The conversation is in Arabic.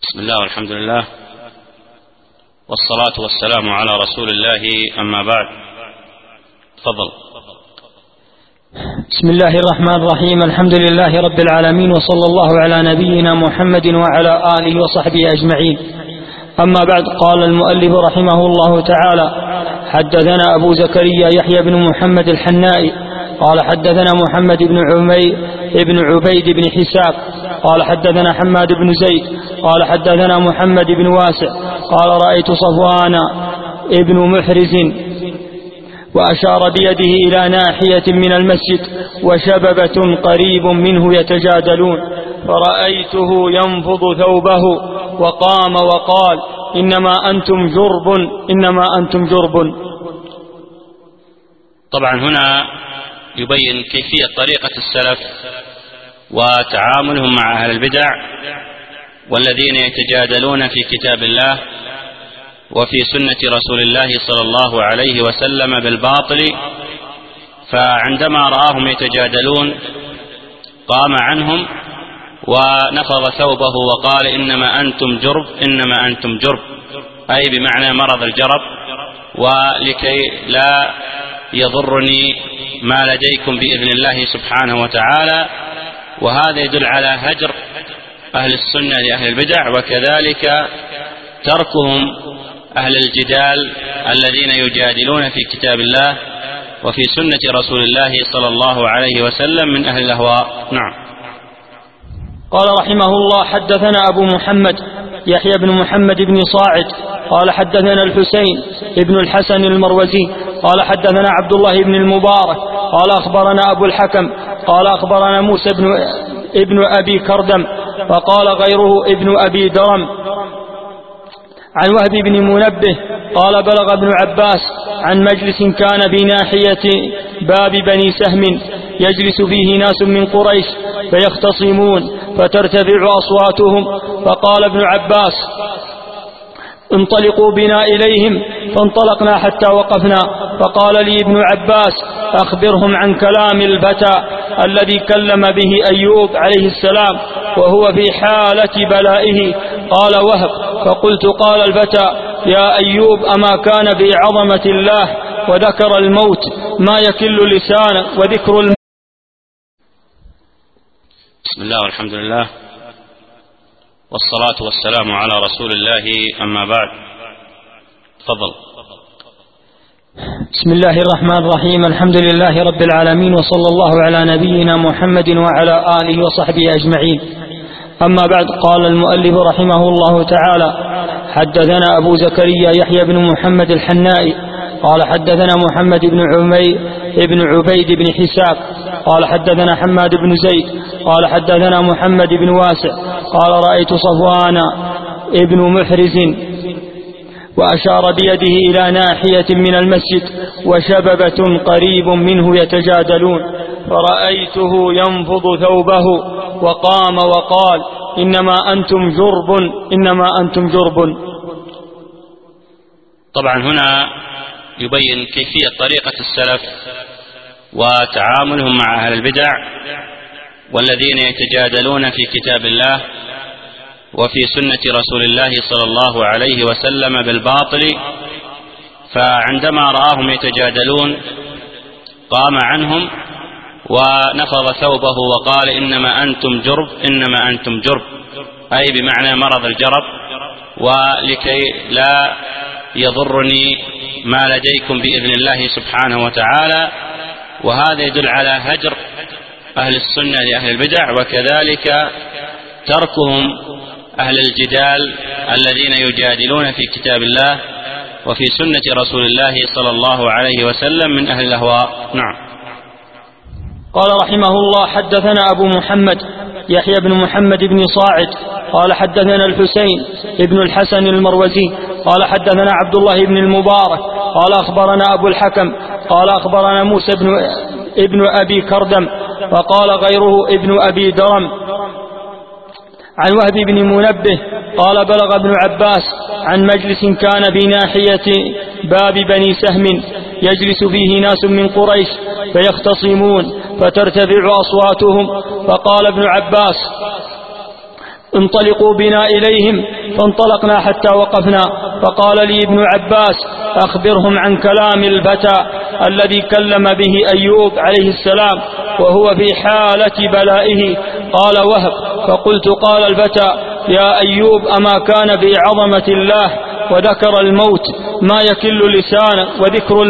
بسم الله والحمد لله والصلاة والسلام على رسول الله، أما بعد. تفضل. بسم الله الرحمن الرحيم. الحمد لله رب العالمين، وصلى الله على نبينا محمد وعلى آله وصحبه أجمعين. أما بعد، قال المؤلف رحمه الله تعالى: حدثنا أبو زكريا يحيى بن محمد الحنائي قال حدثنا محمد بن عبيد بن حساب قال حدثنا حماد بن زيد قال حدثنا محمد بن واسع قال رأيت صفوان ابن محرز وأشار بيده إلى ناحية من المسجد وشببة قريب منه يتجادلون، فرأيته ينفض ثوبه وقام وقال: إنما أنتم جرب. طبعا هنا يبين كيفية طريقة السلف وتعاملهم مع أهل البدع والذين يتجادلون في كتاب الله وفي سنة رسول الله صلى الله عليه وسلم بالباطل. فعندما رآهم يتجادلون قام عنهم ونفض ثوبه وقال: إنما أنتم جرب، أي بمعنى مرض الجرب، ولكي لا يضرني ما لديكم بإذن الله سبحانه وتعالى. وهذا يدل على هجر أهل السنة لأهل البدع، وكذلك تركهم أهل الجدال الذين يجادلون في كتاب الله وفي سنة رسول الله صلى الله عليه وسلم من أهل الأهواء. نعم. قال رحمه الله: حدثنا أبو محمد يحيى بن محمد بن صاعد قال حدثنا الحسين ابن الحسن المروزي قال حدثنا عبد الله بن المبارك قال أخبرنا أبو الحكم قال أخبرنا موسى ابن أبي كردم وقال غيره ابن أبي درم عن وهب بن منبه قال بلغ ابن عباس عن مجلس كان بناحية باب بني سهم يجلس فيه ناس من قريش فيختصمون فترتفع أصواتهم، فقال ابن عباس: انطلقوا بنا إليهم، فانطلقنا حتى وقفنا، فقال لي ابن عباس: أخبرهم عن كلام الفتى الذي كلم به أيوب عليه السلام وهو في حالة بلائه. قال وهب: فقلت: قال الفتى: يا أيوب، أما كان في عظمة الله وذكر الموت ما يكل لسانه وذكر الموت. بسم الله والحمد لله والصلاة والسلام على رسول الله، أما بعد. تفضل. بسم الله الرحمن الرحيم. الحمد لله رب العالمين، وصلى الله على نبينا محمد وعلى آله وصحبه أجمعين. أما بعد، قال المؤلف رحمه الله تعالى: حدثنا أبو زكريا يحيى بن محمد الحنائي قال حدثنا محمد بن عبيد بن حساب قال حدثنا حماد بن زيد قال حدثنا محمد بن واسع قال رأيت صفوان ابن محرز وأشار بيده إلى ناحية من المسجد وشببة قريب منه يتجادلون، فرأيته ينفض ثوبه وقام وقال: إنما أنتم جرب. طبعا هنا يبين كيفية طريقة السلف وتعاملهم مع أهل البدع والذين يتجادلون في كتاب الله وفي سنة رسول الله صلى الله عليه وسلم بالباطل. فعندما رآهم يتجادلون قام عنهم ونفض ثوبه وقال: إنما أنتم جرب، أي بمعنى مرض الجرب، ولكي لا يضرني ما لديكم بإذن الله سبحانه وتعالى. وهذا يدل على هجر أهل السنة لأهل البدع، وكذلك تركهم أهل الجدال الذين يجادلون في كتاب الله وفي سنة رسول الله صلى الله عليه وسلم من أهل الأهواء. نعم. قال رحمه الله: حدثنا أبو محمد يحيى بن محمد بن صاعد قال حدثنا الحسين ابن الحسن المروزي قال حدثنا عبد الله بن المبارك قال أخبرنا أبو الحكم قال أخبرنا موسى ابن أبي كردم وقال غيره ابن أبي درم عن وهب بن منبه قال بلغ ابن عباس عن مجلس كان بناحية باب بني سهم يجلس فيه ناس من قريش فيختصمون فترتفع أصواتهم، فقال ابن عباس: انطلقوا بنا إليهم. فانطلقنا حتى وقفنا، فقال لي ابن عباس: أخبرهم عن كلام الفتى الذي كلم به أيوب عليه السلام وهو في حالة بلائه. قال وهب: فقلت: قال الفتى: يا أيوب، أما كان في عظمة الله وذكر الموت ما يكل لسانه، وذكر